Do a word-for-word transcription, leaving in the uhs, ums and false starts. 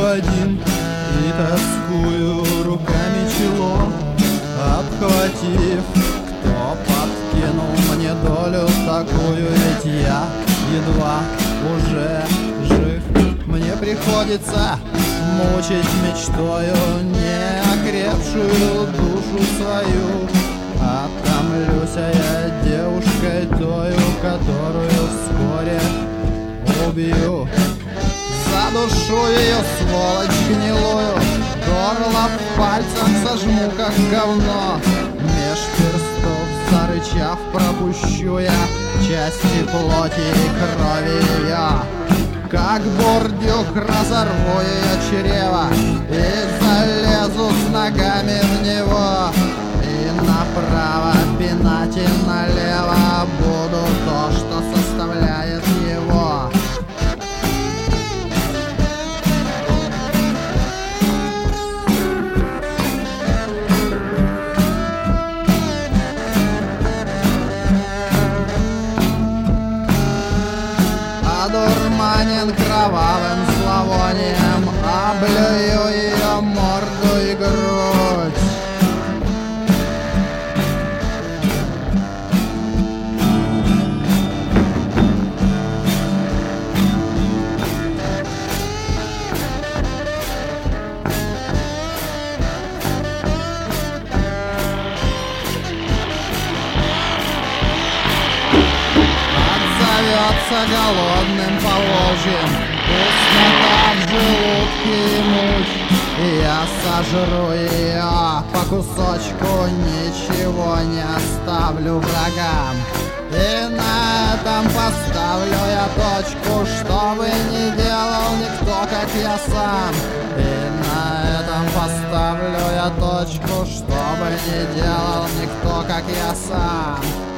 один и тоскую руками чело, обхватив. Кто подкинул мне долю такую, ведь я едва уже жив. Мне приходится мучить мечтою неокрепшую душу свою. Отомлюсь я девушкой тою, которую вскоре убью. Задушу ее, сволочь гнилую, горло в пальцах сожму, как говно. Меж перстов зарычав, пропущу я части плоти и крови ее. Как бурдюк разорву ее чрево и залезу с ногами в него. И направо пинать и налево буду то, что составляет его. Одурманен кровавым зловонием, облюю ее морду и грудь. Голодным Поволжьем, пустота в желудке и муть. И я сожру ее по кусочку, ничего не оставлю врагам. И на этом поставлю я точку, что бы ни делал никто, как я сам. И на этом поставлю я точку, что бы ни делал никто, как я сам.